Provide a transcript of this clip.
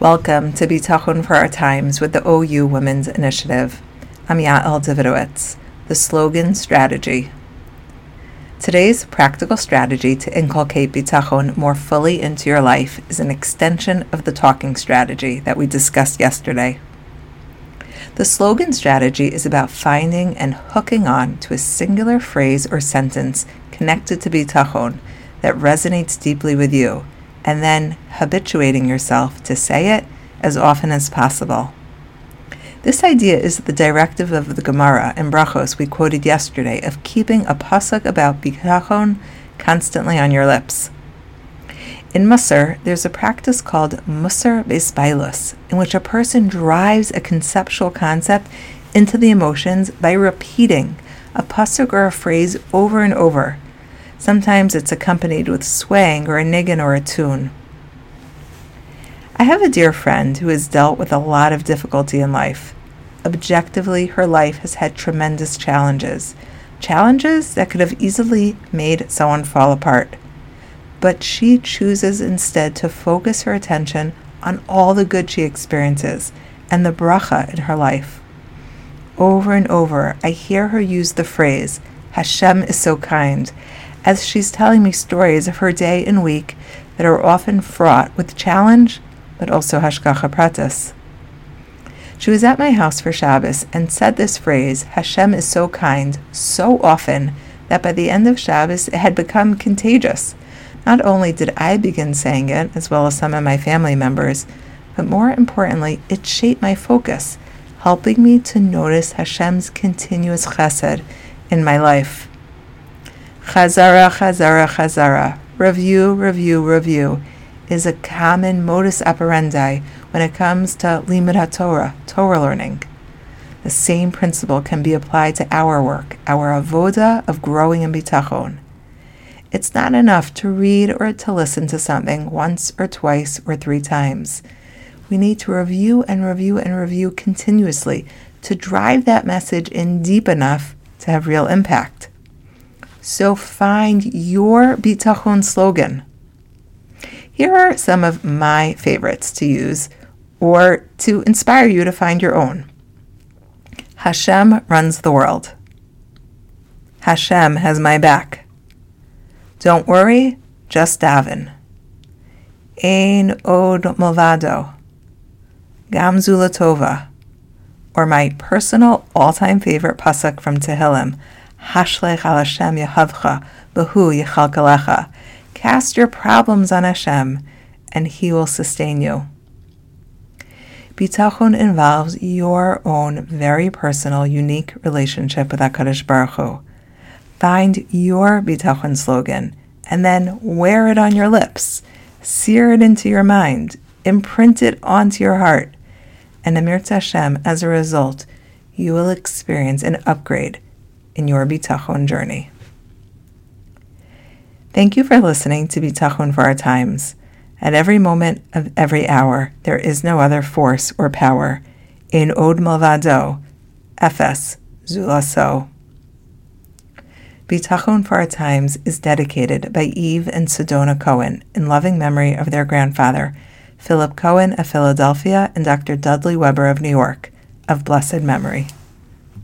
Welcome to Bitachon for Our Times with the OU Women's Initiative. I'm Yael Davidowitz. The slogan strategy. Today's practical strategy to inculcate Bitachon more fully into your life is an extension of the talking strategy that we discussed yesterday. The slogan strategy is about finding and hooking on to a singular phrase or sentence connected to Bitachon that resonates deeply with you, and then habituating yourself to say it as often as possible. This idea is the directive of the Gemara in Brachos we quoted yesterday of keeping a pasuk about Bitachon constantly on your lips. In Musar, there's a practice called Musar Beisbailus, in which a person drives a conceptual concept into the emotions by repeating a pasuk or a phrase over and over. Sometimes it's accompanied with swaying or a niggin or a tune. I have a dear friend who has dealt with a lot of difficulty in life. Objectively, her life has had tremendous challenges that could have easily made someone fall apart. But she chooses instead to focus her attention on all the good she experiences and the bracha in her life. Over and over, I hear her use the phrase, Hashem is so kind, as she's telling me stories of her day and week that are often fraught with challenge, but also hashgacha pratis. She was at my house for Shabbos and said this phrase, Hashem is so kind, so often that by the end of Shabbos it had become contagious. Not only did I begin saying it, as well as some of my family members, but more importantly, it shaped my focus, helping me to notice Hashem's continuous chesed in my life. Chazara, chazara, chazara, review, is a common modus operandi when it comes to limud HaTorah, Torah learning. The same principle can be applied to our work, our avoda of growing in bitachon. It's not enough to read or to listen to something once or twice or 3 times. We need to review and review continuously to drive that message in deep enough to have real impact. So find your Bitachon slogan. Here are some of my favorites to use or to inspire you to find your own. Hashem runs the world. Hashem has my back. Don't worry, just daven. Ein od milvado. Gam zu latova. Or my personal all-time favorite pasuk from Tehillim, Hashlech al Hashem Yehavcha, Behu Yechalkalecha. Cast your problems on Hashem, and He will sustain you. Bitachon involves your own very personal, unique relationship with HaKadosh Baruch Hu. Find your Bitachon slogan, and then wear it on your lips. Sear it into your mind. Imprint it onto your heart. And Emirtz Hashem, as a result, you will experience an upgrade in your Bitachon journey. Thank you for listening to Bitachon for Our Times. At every moment of every hour, there is no other force or power. Ein od milvado, efes zu laso. Bitachon for Our Times is dedicated by Eve and Sedona Cohen in loving memory of their grandfather, Philip Cohen of Philadelphia and Dr. Dudley Weber of New York, of blessed memory.